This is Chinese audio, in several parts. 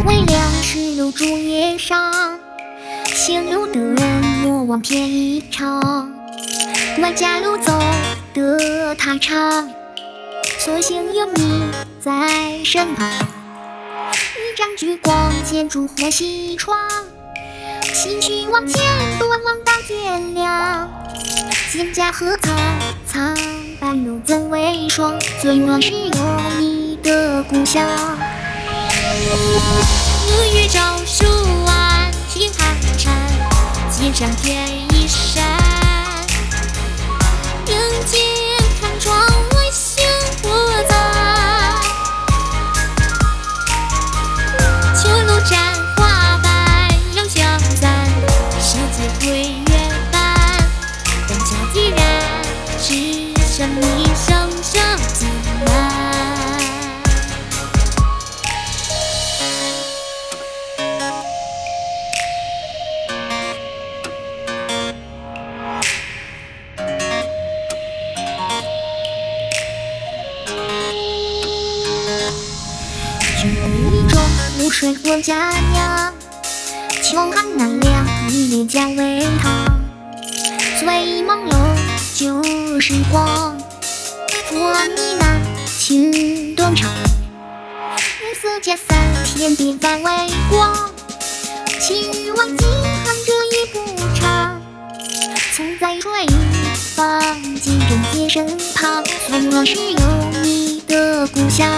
微凉，石榴竹叶上，姓刘的人莫忘偏一场。万家路走得太长，所幸有你在身旁。一张聚光，建筑欢喜窗，心绪往前端望到天亮。蒹葭禾草，苍白又怎为霜？最暖是有你的故乡。日月照树岸，听寒蝉，金山天一闪。人间看窗外星火在，秋露沾花瓣又相散，世界归月半。但家既然只剩你声声紧难。聚会中露水混佳酿，秋寒难凉，一脸姜维汤。醉朦胧旧时光，伏案呢喃情断肠。月色加散，天边泛微光。情欲忘记含着也不长，从在水放进人街身旁。最暖是有你的故乡。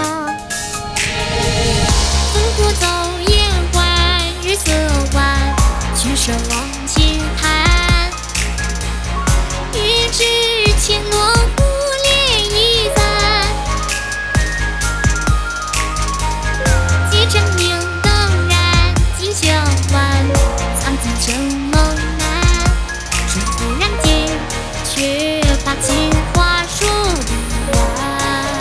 风过走雁还，日色晚，曲舍望秦汉。欲知前落湖涟已散，几盏明灯燃，今宵晚，藏几声梦难。说忽然间，却把情话说不完。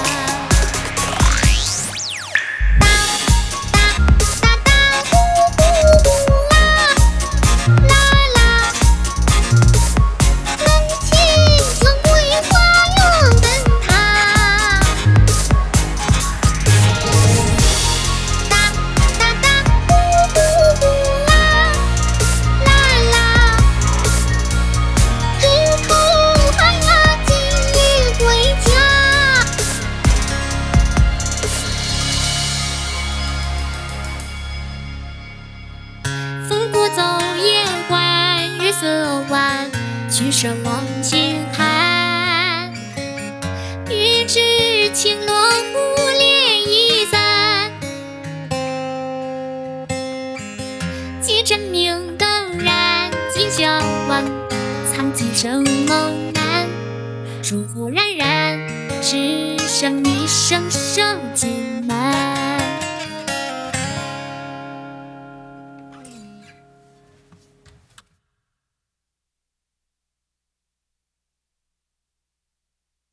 走雁还，日色晚，曲舍望秦汉。欲知前落湖涟已散，几盏明灯燃，今宵晚，藏几声梦难。说忽然然，只剩一声声紧难。